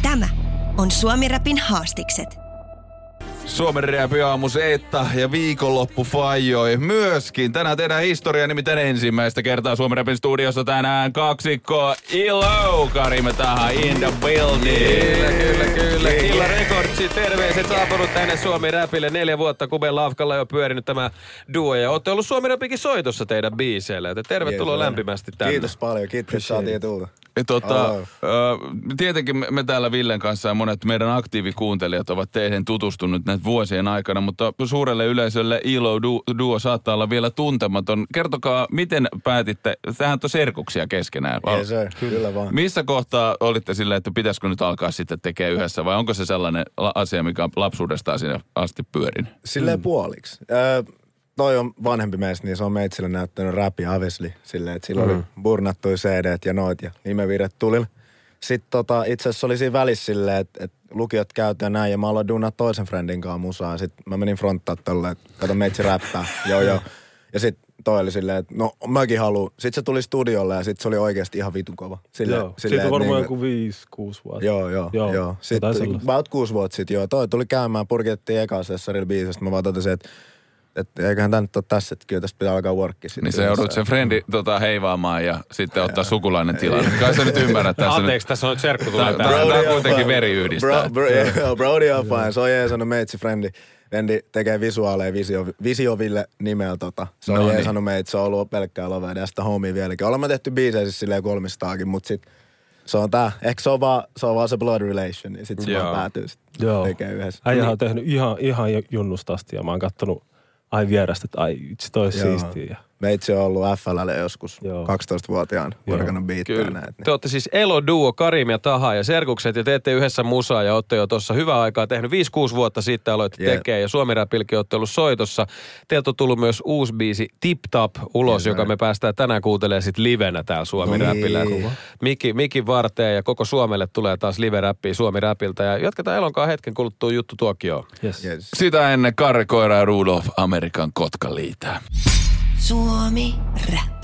Tämä on Suomi-räpin haastikset. Suomen Räpi aamu Seetta ja viikonloppu fajoi myöskin. Tänään tehdään historiaa, nimittäin ensimmäistä kertaa Suomen Räpin studiossa tänään kaksikko Ilo. Karime Taha in the building. Kyllä. Illa Recordsi, terveiset saapunut tänne Suomen Räpille. 4 vuotta Kuben Lafkalla jo pyörinyt tämä duo. Ja olette ollut Suomen Räpikin soitossa teidän biiseillä. Tervetuloa lämpimästi tänne. Kiitos paljon, kiitos saatiin tulla. Tietenkin me täällä Villen kanssa ja monet meidän aktiivikuuntelijat ovat teihin tutustunut näitä vuosien aikana, mutta suurelle yleisölle Ilo-duo saattaa olla vielä tuntematon. Kertokaa, miten päätitte, tähän on serkuksia keskenään. Yes, kyllä vaan. Missä kohtaa olitte silleen, että pitäisikö nyt alkaa sitten tekemään yhdessä vai onko se sellainen asia, mikä on lapsuudestaan sinne asti pyörin? Silleen puoliksi. Toi on vanhempi meistä, niin se on meitsille näyttänyt räpi Avesli. Silleen, että sillä oli burnattui CDt ja noit ja nimenvirret tulilla. Sitten itse asiassa oli siinä välissä silleen, että lukiot käytiin näin ja mä aloin duunaa toisen friendin kanssa musaa. Sitten mä menin fronttaa tolleen, että kato meitsi räppää. Joo. Ja sitten toi oli silleen, että no mäkin haluun. Sitten se tuli studiolle ja sitten se oli oikeasti ihan vitun kova. Siitä on varmaan joku 5-6 vuotta. Joo. Sitten about 6 vuotta sitten, joo. Toi tuli käymään, purkettiin eka sessarilla biisistä. Mä vaan totesin, että eiköhän tää nyt ole tässä, että kyllä tästä pitää alkaa workki. Niin se joudut sen frendi heivaamaan ja sitten ottaa sukulainen tilan. Kai sä nyt ymmärrät tässä. Anteeksi, tässä on nyt serkku tulee täällä. Tää on kuitenkin veri yhdistää. Brody on fine. Se on jeesannut meitsi frendi. Vendi tekee visuaaleja Visioville nimellä Se on jeesannut meitä. Se on ollut pelkkää lovea. Ja sitä homia vieläkin. Olemme tehty biisejä siis silleen 300kin, mutta sit se on tää. Ehkä se on vaan se blood relation. Ja sit se vaan päätyy tekee yhdessä. Äijä on tehnyt ihan junnusta asti ja mä oon kattonut vierästä, että itse toi siistiä. Meitsi on ollut FL:lle joskus 12-vuotiaan workannut biittejä näet. Te olette siis Elo-duo, Karim ja Taha ja serkukset ja teette yhdessä musaa ja olette jo tuossa hyvää aikaa tehnyt 5-6 vuotta sitten aloitte tekemään ja Suomi Räpilläkin olette ollut soitossa. Teiltä on tullut myös uusi biisi Tip Tap ulos, joka me päästään tänään kuuntelemaan sitten livenä täällä Suomi Räpillä. Mikin varteen ja koko Suomelle tulee taas live-räppiä Suomi Räpiltä ja jatketaan Elonkaan hetken kuluttua juttu tuokioon. Yes. Sitä ennen Karre Koira ja Rudolf Amerikan Kotkaliitää. Suomi Rap.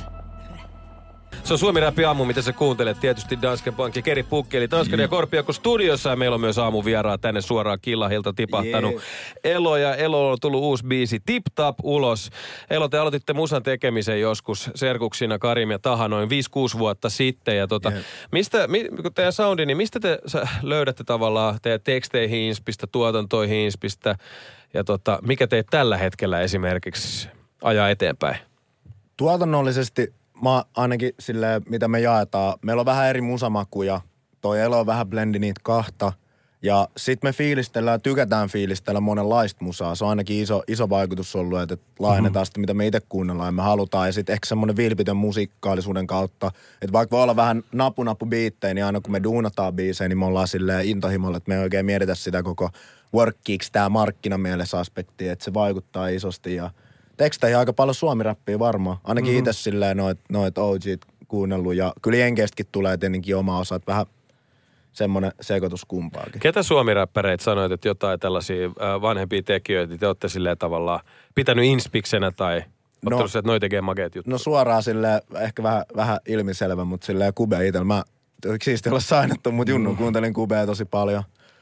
Se on Suomi Räpi aamu, mitä sä kuuntelet. Tietysti Danske Bank ja Keri Pukki, eli Tanskan ja Korpiakko studiossa. Ja meillä on myös aamuvieraat tänne suoraan Killahilta tipahtanut. Elo ja Elo on tullut uusi biisi Tip Tap ulos. Elo, te aloititte musan tekemisen joskus serkuksina Karim ja Taha noin 5-6 vuotta sitten. Ja kun teidän soundi, niin mistä te löydätte tavallaan teidän teksteihin inspistä, tuotantoihin inspistä? Ja mikä teitä tällä hetkellä esimerkiksi ajaa eteenpäin? Tuotannollisesti mä ainakin silleen, mitä me jaetaan, meillä on vähän eri musamakuja. Toi Elo on vähän blendi niitä kahta. Ja sit me tykätään fiilistellä monenlaista musaa. Se on ainakin iso vaikutus ollut, että laajennetaan sitä, mitä me itse kuunnellaan ja me halutaan. Ja sit ehkä semmonen vilpitön musiikkallisuuden kautta, että vaikka voi olla vähän napu biittejä, niin aina kun me duunataan biisejä, niin me ollaan silleen intohimolla, että me ei oikein mietitä sitä koko workkiiksi tää markkinamielessä aspekti, että se vaikuttaa isosti ja teksteihin aika paljon suomi-räppiä varmaan. Ainakin itse silleen noit OGt kuunnellut ja kyllä jenkeistäkin tulee tietenkin oma osa, että vähän semmoinen sekoitus kumpaakin. Ketä suomi-räppäreitä sanoit, että jotain tällaisia vanhempia tekijöitä te olette silleen tavallaan pitänyt inspiksenä tai ottanut se, että noi tekee makeet juttuja? No suoraan silleen ehkä vähän ilmiselvä, mutta silleen Kube itsellä. Mä siisti olla sainattu, mutta Junnu kuuntelin Kubea tosi paljon.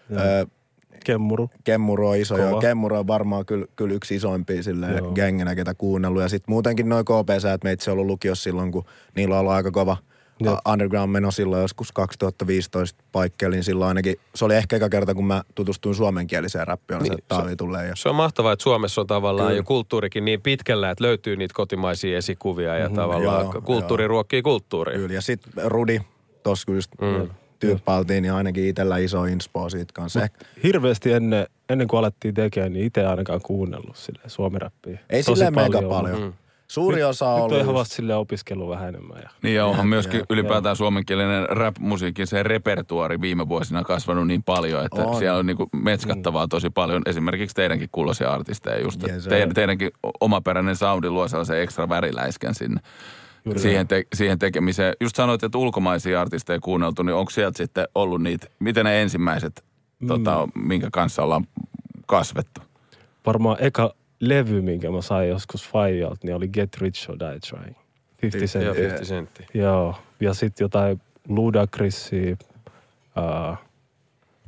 Kemmuru on iso jo. Kemmuru on varmaan kyllä yksi isoimpia silleen gängenä, ketä kuunnellut. Ja sitten muutenkin noi KP-säät meitsi on ollut lukiossa silloin, kun niillä on ollut aika kova underground-meno silloin joskus 2015 paikkeilla, niin silloin ainakin, se oli ehkä eka kerta, kun mä tutustuin suomenkieliseen räppiin, niin, se Taavi tulee. Se on mahtavaa, että Suomessa on tavallaan jo kulttuurikin niin pitkällä, että löytyy niitä kotimaisia esikuvia ja tavallaan kulttuuri ruokkii kulttuuria. Kyllä, ja sitten Rudi, tossa kyllä just tyyppailtiin, niin ainakin itsellä iso inspo siitä kanssa. Hirveästi ennen kuin alettiin tekemään, niin itse ainakaan kuunnellut silleen suomi-räppiä. Ei silleen mega paljon. Suuri osa on ollut. Nyt on ihan vasta silleen opiskellut vähän enemmän. Niin ja onhan myöskin ylipäätään suomenkielinen rap-musiikin se repertuaari viime vuosina kasvanut niin paljon, että siellä on niinku metskattavaa tosi paljon. Esimerkiksi teidänkin kuuloisia artisteja just. Teidänkin omaperäinen soundi luo sellaisen ekstra väriläiskän sinne. Siihen tekemiseen. Just sanoit, että ulkomaisia artisteja kuunneltu, niin onko sieltä sitten ollut niitä, miten ne ensimmäiset, minkä kanssa ollaan kasvettu? Varmaan eka levy, minkä mä sain joskus Faijalta, niin oli Get Rich or Die Trying. 50 Cent. Joo, ja sitten jotain Ludacrisia,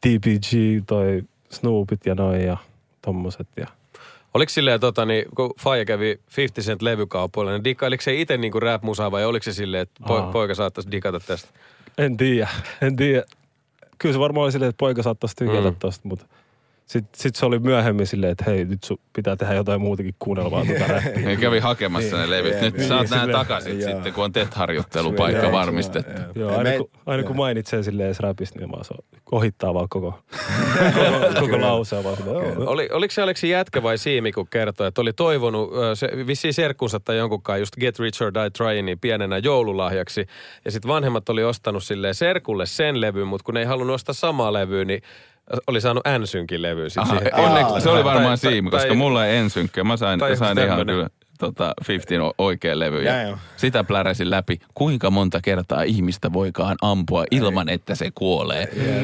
TPG, toi Snoopit ja noin ja tommoset. Ja. Oliko silleen, kun Faija kävi 50 Cent levykaupoilla, niin dikkailiko se itse niinku rap-musaa vai oliko se silleen, että poika saattaisi digata tästä? En tiedä. Kyllä se varmaan oli silleen, että poika saattaisi tykätä tosta, mutta sit se oli myöhemmin silleen, että hei, nyt sun pitää tehdä jotain muutakin kuunnella vaan tuota räppiä. Ne kävi hakemassa ne levyt. Nyt saat nää takaisin sitten, kun on TET-harjoittelupaikka varmistettu. Joo, aina kun mainitsee silleen edes räpistä, niin vaan se ohittaa vaan koko lausea. Oliko se Aleksi jätkä vai Siimi, kun kertoi, että oli toivonut vissiin serkkunsa tai jonkunkaan just Get Rich or Die Trying pienenä joululahjaksi. Ja sitten vanhemmat oli ostanut silleen serkulle sen levyn, mutta kun ei halunnut ostaa samaa levyä, niin oli saanut N-synkin levyyn. Onneksi se oli varmaan Siimi, koska mulla ei N-synkkä. Mä sain ihan kyllä 50 oikea levy. Ja sitä pläräsin läpi. Kuinka monta kertaa ihmistä voikaan ampua ilman, että se kuolee?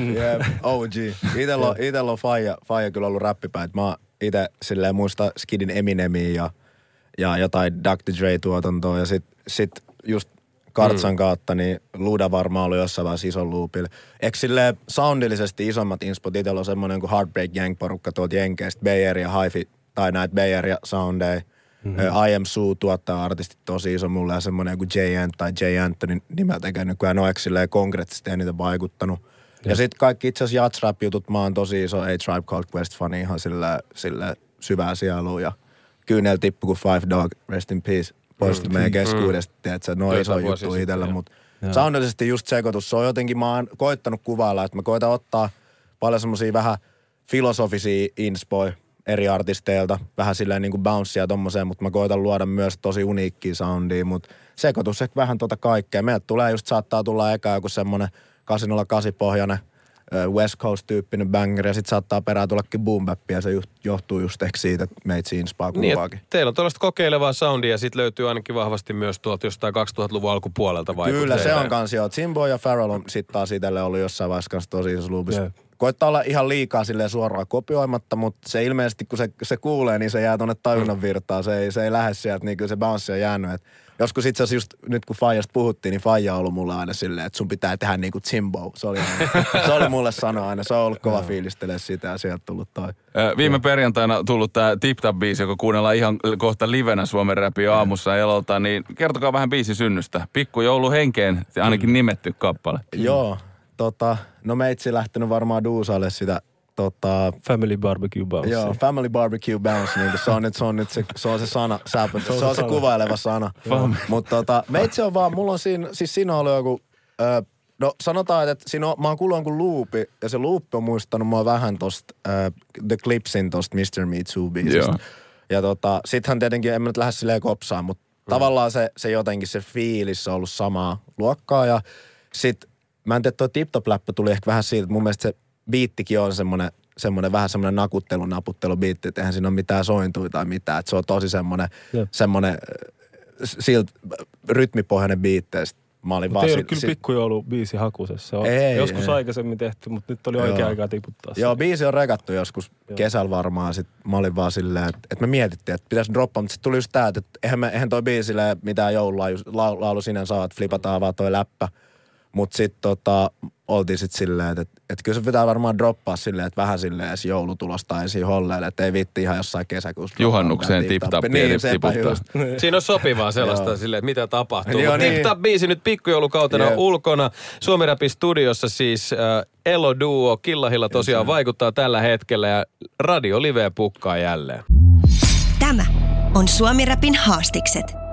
OG. Itellä on faija kyllä ollut räppipäät. Mä ite silleen muista Skidin Eminemiä ja jotain Dr. Dre-tuotantoa. Ja sit just Kartsan kautta, niin Luda varmaan oli jossain vaiheessa ison loopilla. Eikö silleen soundillisesti isommat inspot? Itellä on semmoinen kuin Heartbreak Gang-porukka tuolta Jenkeistä, Bay Area Hi-Fi, tai näitä Bay Area soundeja. I Am Sue tuottaa artistit tosi iso mulle ja semmoinen kuin J. tai J. Anthony nimeltä eikä nykyään ole silleen konkreettisesti eniten vaikuttanut. Ja sit kaikki itse asiassa jats-rap-jutut, mä oon tosi iso A-Tribe Called Quest-fani ihan sille syvää sielua ja kyynel tippu kuin Five Dog, rest in peace. Poistui meidän keskuudesta, tiedätkö, noin iso juttu itsellä, mutta soundillisesti just sekoitus. Se on jotenkin, mä oon koittanut kuvailla, että mä koitan ottaa paljon semmosia vähän filosofisia inspoja eri artisteilta, vähän silleen niin kuin bouncea ja tommoseen, mutta mä koitan luoda myös tosi uniikkia soundia, mutta sekoitus ehkä vähän kaikkea. Meiltä tulee just, saattaa tulla eka joku semmonen 808-pohjainen West Coast-tyyppinen banger, ja sit saattaa perään tullakin boom bap, ja se johtuu just ehkä siitä, että meitä inspaa kuvaakin. Niin, teillä on tuollaista kokeilevaa soundia, ja sit löytyy ainakin vahvasti myös tuolta jostain 2000-luvun alkupuolelta vaikutteita. Kyllä, se on kans joo. Jimbo ja Pharrell on sit taas itelle ollut jossain vaiheessa kanssa tosi iso loopis. Koittaa olla ihan liikaa silleen suoraan kopioimatta, mutta se ilmeisesti, kun se kuulee, niin se jää tonne tajunnan virtaan. Se ei lähde sieltä, niin kyllä se bounce on jäänyt. Et joskus itse asiassa just nyt kun Faijasta puhuttiin, niin Faija on ollut mulle aina silleen, että sun pitää tehdä niin kuin Jimbo. Se oli mulle sanoa aina. Se on ollut kova fiilistelee sitä ja sieltä tullut toi. Viime perjantaina tullut tää Tip Tap -biisi, joka kuunnellaan ihan kohta livenä Suomen Rapin aamussa Elolta, niin kertokaa vähän biisin synnystä. Pikkujouluhenkeen ainakin nimetty kappale. Joo. No meitsi lähtenyt varmaan duusalle sitä Family Barbecue Bounce. Joo, Family Barbecue Bounce, niin se on se sana, se on se kuvaileva sana. Mutta meitsi on vaan, mulla on siinä on ollut joku, no sanotaan, että siinä on, mä oon kuullut jonkun loopi, ja se loopi on muistanut mua vähän tosta The Clipsin tosta Mr. Me Too-biisistä. Ja sittenhän tietenkin, en mä nyt lähde silleen kopsaan, mutta tavallaan se jotenkin se fiilis on ollut samaa luokkaa, ja sit mä en tiedä, toi tip-top-läppä tuli ehkä vähän siitä, että mun mielestä se biittikin on semmoinen vähän semmoinen naputtelu-biitti, että eihän siinä ole mitään sointuja tai mitään. Että se on tosi semmoinen siltä rytmipohjainen biitti. Mä olin vaan... Ei ole kyllä pikkujoulu-biisi hakusessa. Se on joskus aikaisemmin tehty, mutta nyt oli oikea aikaa tiputtaa. Joo, biisi on rekattu joskus kesällä varmaan. Sit mä olin vaan silleen, että me mietittiin, että pitäisi droppaa. Mutta sitten tuli just tää, että eihän toi biisille mitään joululaulu sinänsä saa, että flipataan vaan toi läppä. Mutta sitten oltiin sitten silleen, että kyllä se pitää varmaan droppaa silleen, että vähän silleen edes joulutulosta ensin holleille, että ei viitti ihan jossain kesäkuussa. Juhannukseen tip-tap niin, tiputtaa. Siinä on sopivaa sellaista silleen, että mitä tapahtuu. Tip-tap-biisi nyt pikkujoulukautena ulkona. Suomi Rapin studiossa siis Elo Duo, Killahilla tosiaan vaikuttaa tällä hetkellä ja Radio Live pukkaa jälleen. Tämä on Suomi Rapin haastikset.